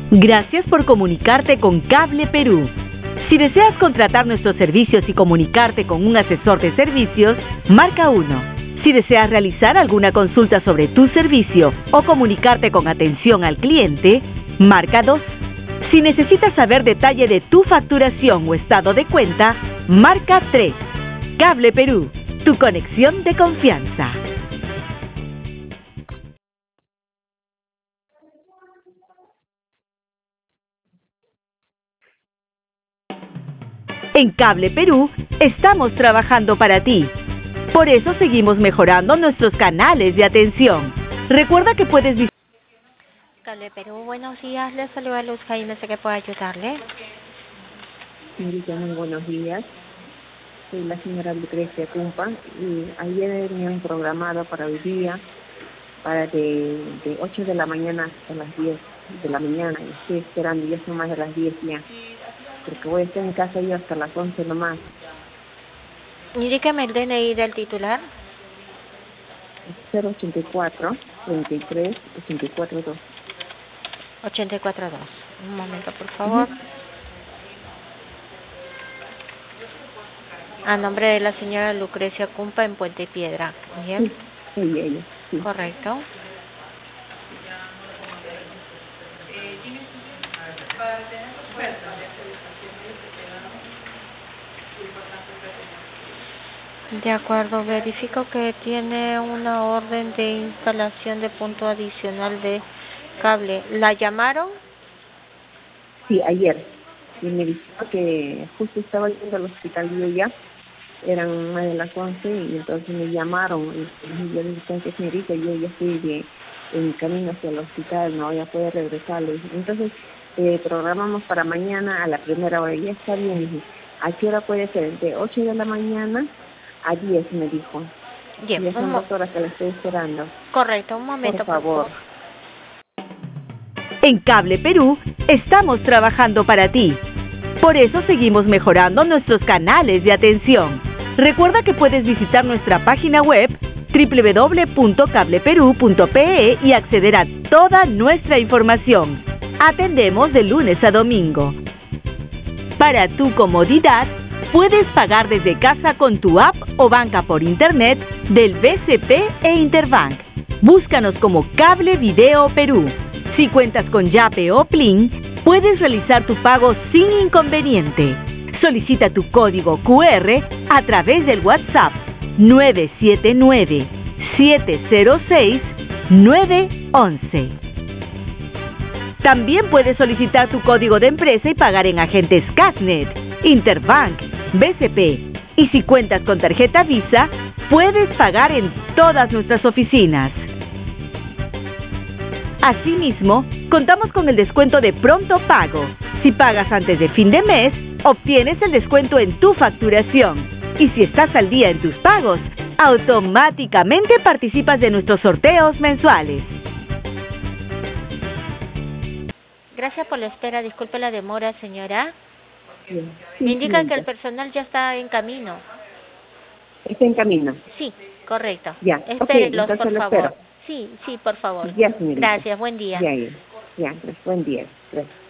Gracias por comunicarte con Cable Perú. Si deseas contratar nuestros servicios y comunicarte con un asesor de servicios, marca 1. Si deseas realizar alguna consulta sobre tu servicio o comunicarte con atención al cliente, marca 2. Si necesitas saber detalle de tu facturación o estado de cuenta, marca 3. Cable Perú, tu conexión de confianza. En Cable Perú estamos trabajando para ti. Por eso seguimos mejorando nuestros canales de atención. Recuerda que puedes visitar... Cable Perú, buenos días. Les saluda Luz Jaime, sé que puedo ayudarle. Señorita, muy buenos días. Soy la señora Lucrecia Cumpa y ayer me han programado para hoy día, para de 8 de la mañana hasta las 10 de la mañana. Y estoy esperando, ya son más de las 10 ya, porque voy a estar en casa yo hasta las 11 nomás. Indíqueme el DNI del titular. 084 33 84 2. 842. Un momento, por favor. A nombre de la señora Lucrecia Cumpa en Puente Piedra. ¿Bien? Sí, ella, sí. Correcto. De acuerdo, verifico que tiene una orden de instalación de punto adicional de cable. ¿La llamaron? Sí, ayer. Y me dijo que justo estaba yendo al hospital yo ya, eran más de las 11 y entonces me llamaron y yo le dije que señorita, yo ya estoy en camino hacia el hospital, no voy a poder regresar. Le dije, entonces programamos para mañana a la primera hora. Ya está bien, dije, ¿a qué hora puede ser? De 8 de la mañana a 10, me dijo. Bien, ya son 2 horas que la estoy esperando. Correcto, un momento, por favor. En Cable Perú estamos trabajando para ti. Por eso seguimos mejorando nuestros canales de atención. Recuerda que puedes visitar nuestra página web www.cableperú.pe y acceder a toda nuestra información. Atendemos de lunes a domingo. Para tu comodidad, puedes pagar desde casa con tu app o banca por internet del BCP e Interbank. Búscanos como Cable Video Perú. Si cuentas con Yape o Plin, puedes realizar tu pago sin inconveniente. Solicita tu código QR a través del WhatsApp 979-706-911. También puedes solicitar tu código de empresa y pagar en agentes Casnet, Interbank, BCP. Y si cuentas con tarjeta Visa, puedes pagar en todas nuestras oficinas. Asimismo, contamos con el descuento de pronto pago. Si pagas antes de fin de mes, obtienes el descuento en tu facturación. Y si estás al día en tus pagos, automáticamente participas de nuestros sorteos mensuales. Gracias por la espera. Disculpe la demora, señora. Sí, Me indican sí, que el personal ya está en camino. ¿Está en camino? Sí, correcto. Ya. Espérenlos, entonces por lo favor. espero. Sí, por favor. Ya, señorita. Gracias, buen día. Ya, pues, buen día. Gracias.